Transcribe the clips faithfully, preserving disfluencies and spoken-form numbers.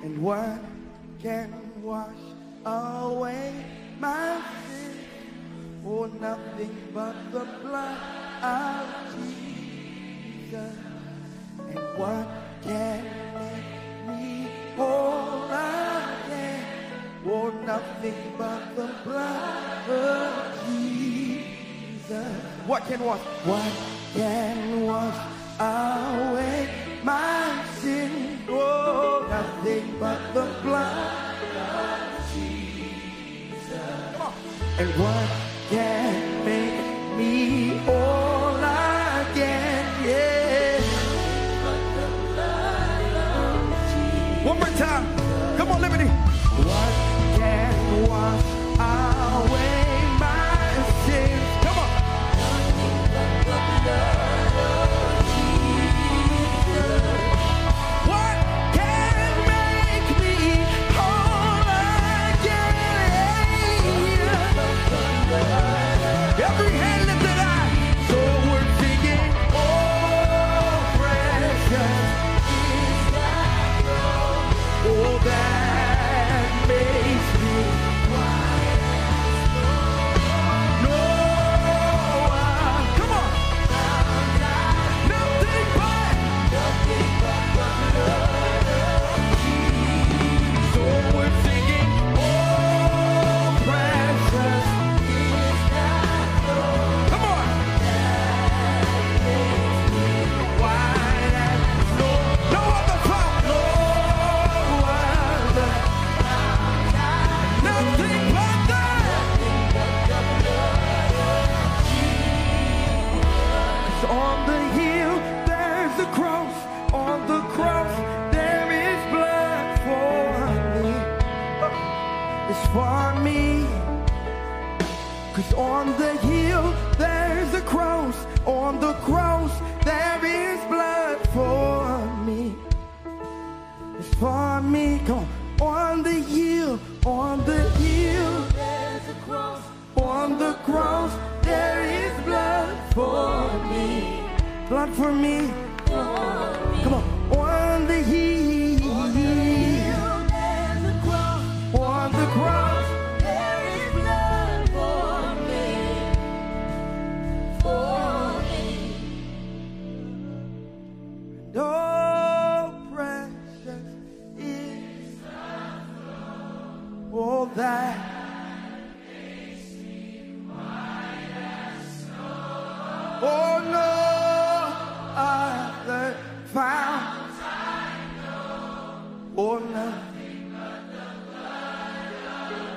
And what can wash away my sin? Oh, nothing but the blood of Jesus. And what can make me whole again? Oh, nothing but the blood of Jesus. What can wash? What can wash away my sin? Oh, nothing but the blood of Jesus. Come on. And what can make me whole again? Yeah. One more time. Come on, Liberty. What can wash away my sins? Come on. What can make me whole again? Every hand lifted high. So we're singing, oh, precious is that road. Oh, that makes me white as snow. No one, come on. Nothing but, nothing but the blood of Jesus. So we're singing, oh, precious is that road. Come on. That makes me white as snow. No other power, no other. Nothing but that. On the hill there's a cross. On the cross there is blood for me. It's for me. 'Cause on the hill there's a cross. On the cross there is blood for me. It's for me. Come on. On the hill, on the hill there's a cross. On the cross there is blood for me. Blood for me. Come on. On the hill, on the hill there's a cross. On the cross there is blood for me. For me. And oh, precious is all that. Oh, no other found. Oh, nothing but the blood of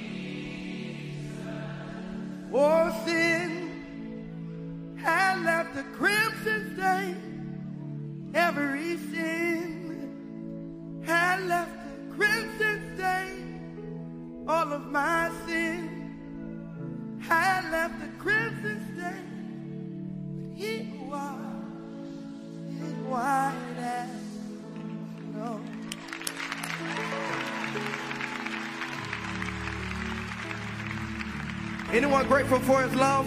Jesus. Oh, sin had left a crimson stain. Every sin had left a crimson stain. All of my sin had left a crimson stain. He was, he white as snow. Anyone grateful for his love?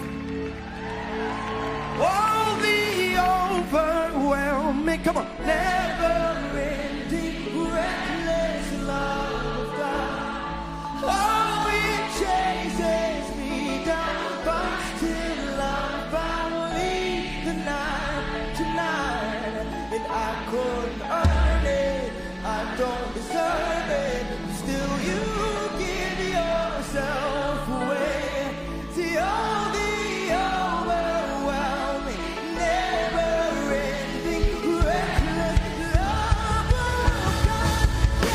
Oh, the overwhelming, come on, never-ending, reckless love of God. Oh, it chases me down, but still I'm following the night tonight, and I couldn't earn it, I don't deserve it, still you give yourself away. See all the overwhelming, never-ending, reckless love of God.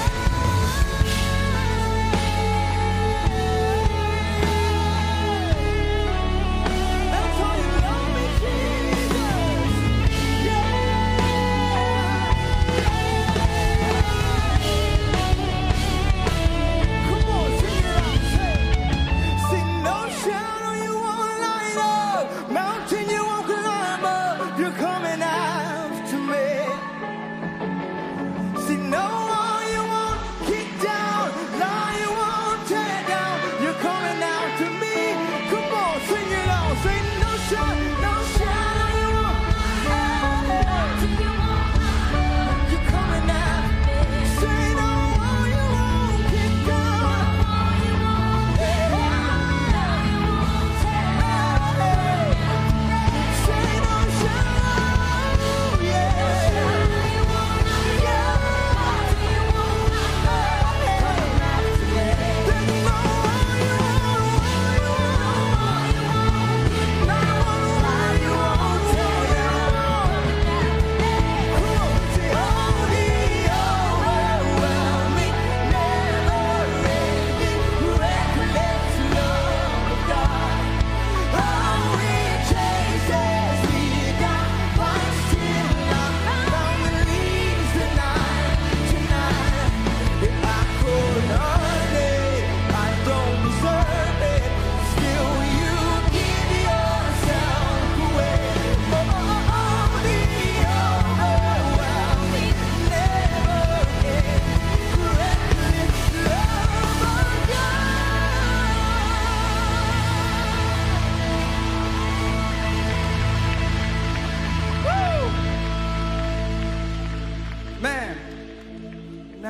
That's all you love me, Jesus. Yeah.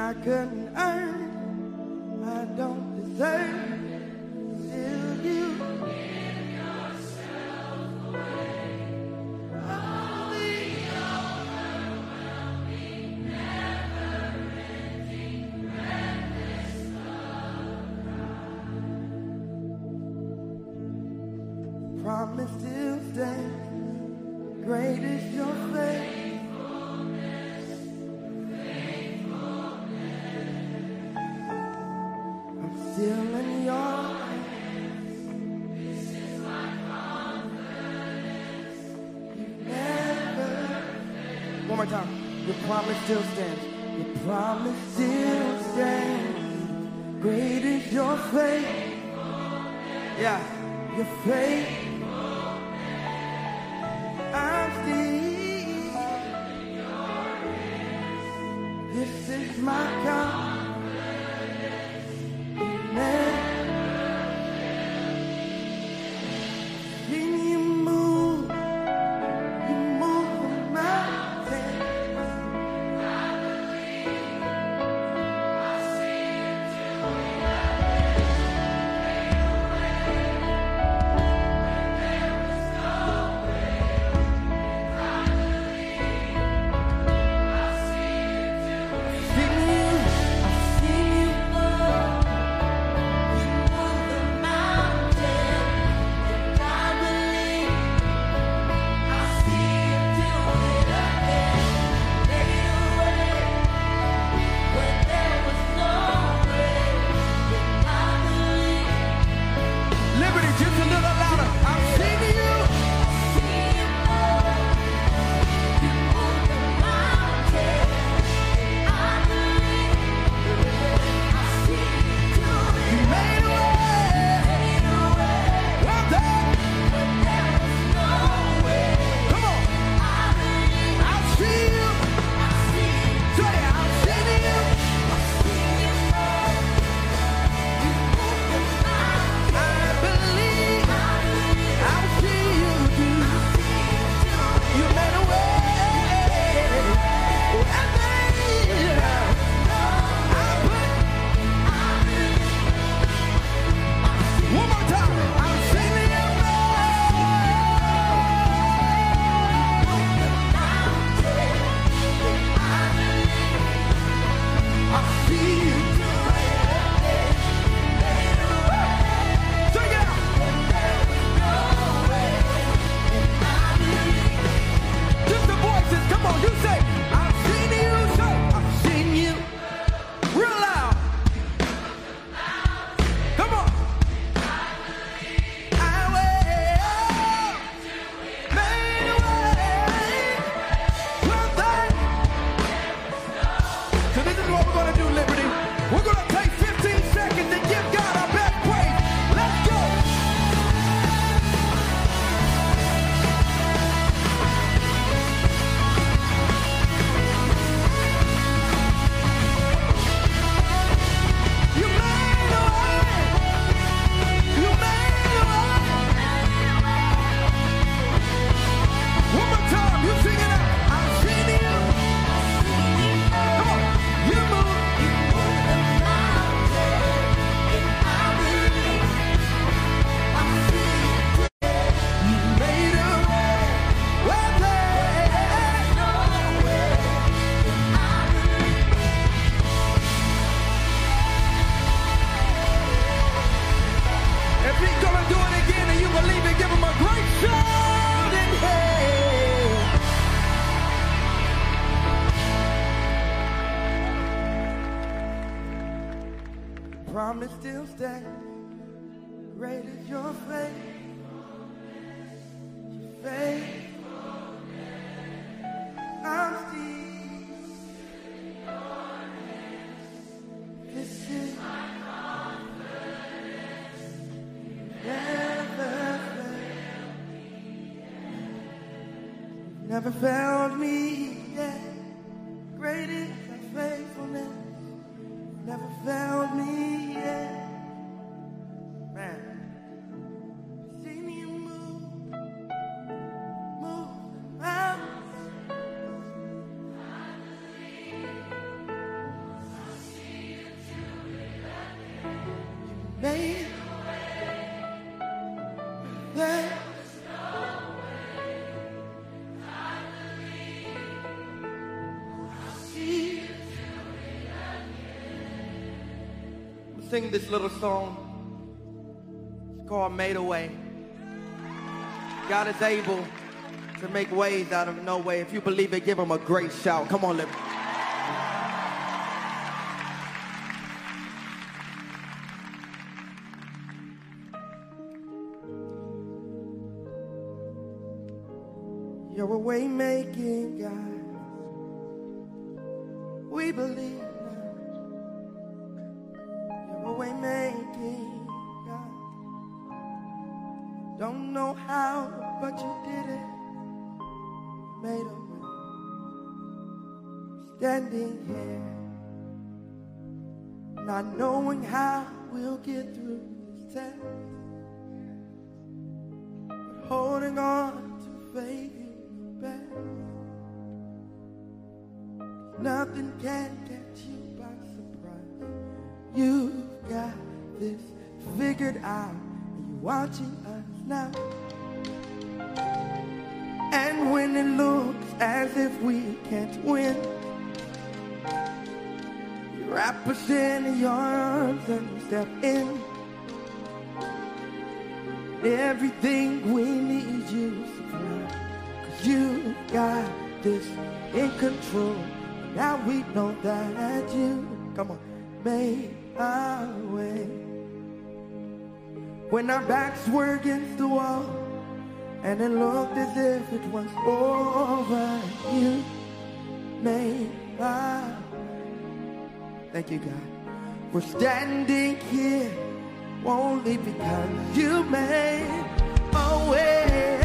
I couldn't earn, I don't deserve. Still you give yourself away. All the overwhelming, never-ending, reckless love. Promise still stands. Great is your faithfulness, faithfulness. I'm still in your hands. This is my confidence. You never fail. One more time. Your promise still stands. Your promise still stands. Great is your faithfulness. Yeah, your faith. I'm still in your hands. This is my confidence. You never fail. Seen you move, you move the mountains. I believe I see you do it promise still stands. Great is your faith. Your faith. I'm still in your hands. This is my confidence. Never failed me yet. Never failed me yet. Great is your faithfulness. Never failed me yet. Man. See me move, move mountains. I believe I Sing this little song. It's called Made a Way. God is able to make ways out of no way. If you believe it, give him a great shout. Come on, live. You're a way-making God. We believe now. You're a way-making God. Don't know how, but you did it. Made a way. Standing here, not knowing how we'll get through this test, but holding on to faith. Nothing can catch you by surprise. You've got this figured out, and you're watching us now. And when it looks as if we can't win, you wrap us in your arms and you step in. Everything we need you supply. You got this in control. Now we know that you, come on, made our way. When our backs were against the wall and it looked as if it was over, you made our way. Thank you, God. We're standing here only because you made a way.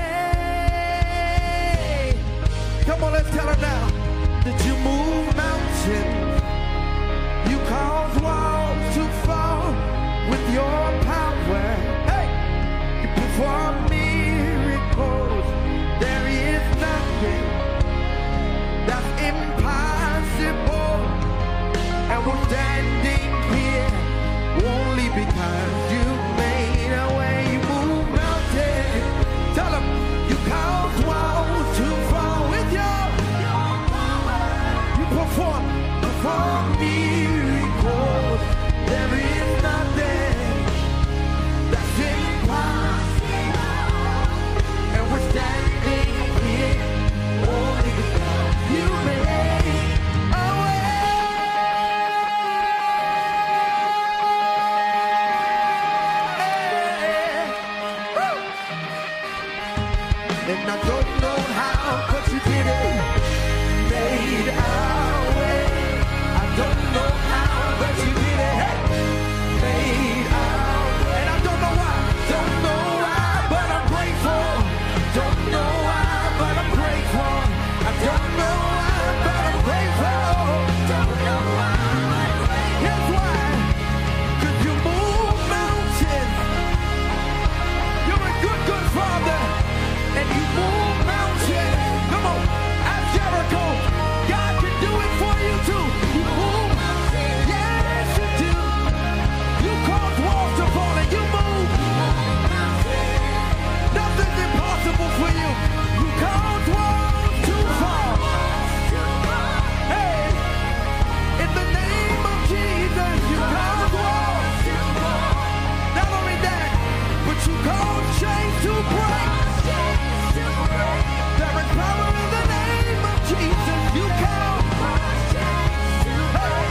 Come on, let's tell her now that you move mountains. You cause walls to fall with your power. Hey, you perform miracles. There is nothing that's impossible. And we're standing here only because you made a way. You move mountains. Tell them you cause walls to fall. Perform, perform miracles. There is nothing that's impossible. And we're standing here only because you made a way. And I don't know how, but you did it. Made out. Don't know how, but you did it. Hey, made out. And I don't know why, don't know why, but I'm grateful. Don't know why, but I'm grateful. I don't know why, but I'm grateful. Don't know why, but I'm grateful. Here's why. 'Cause you move mountains. You're a good, good father. And you move mountains. Come on, at Jericho. God can do it for you too. You move. Yes, you do. You cause walls to fall and you move. Nothing's impossible for you. You cause walls to fall. Hey, in the name of Jesus, you cause walls to fall. Not only that, but you cause chains to break. There is power in the name of Jesus. You cause chains to break.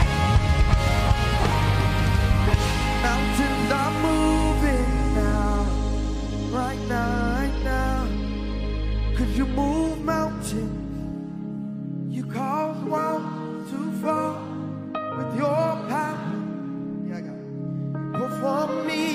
Mountains are moving now, right now, right now. 'Cause you move mountains. You cause walls to fall with your power. Yeah, I got it. Perform me.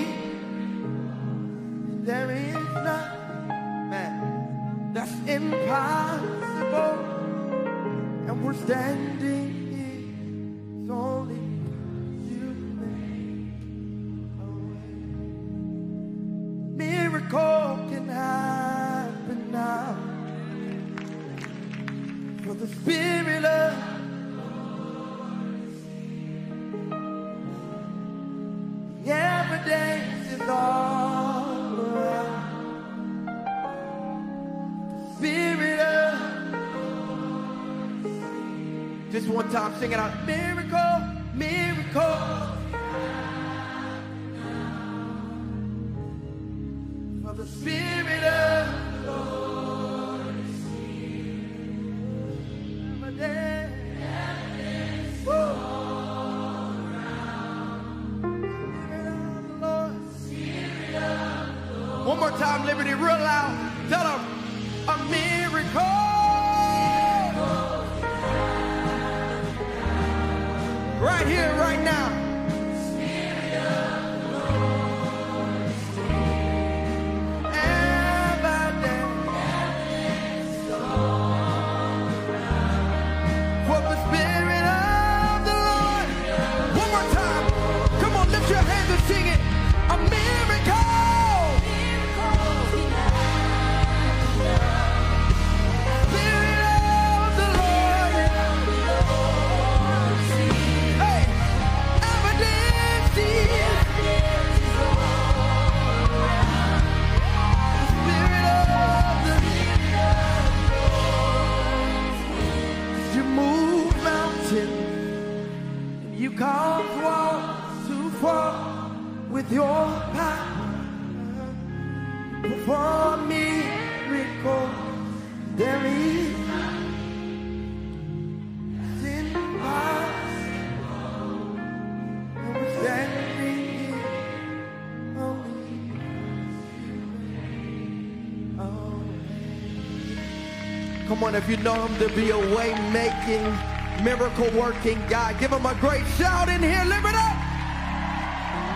There is nothing, man, that's impossible. And we're standing here. It's only you made a way. Miracle can happen now. For the Spirit of the evidence is all around. The Spirit of Just one time, sing it out. Miracle, miracle. Spirit of the Lord is here. Evidence all around. Spirit of the Lord. One more time, Liberty, real loud. Tell them, a miracle. Right here, right now. Spirit of the Lord is here. Evidence all around. For the Spirit of the Lord. One more time. Come on, lift your hands and sing it. A miracle. You cause walls to fall with your power. Perform miracles. There is impossible. And we're standing here only. Oh. Come on, if you know him to be a way making, miracle working God, give him a great shout in here. Live it up.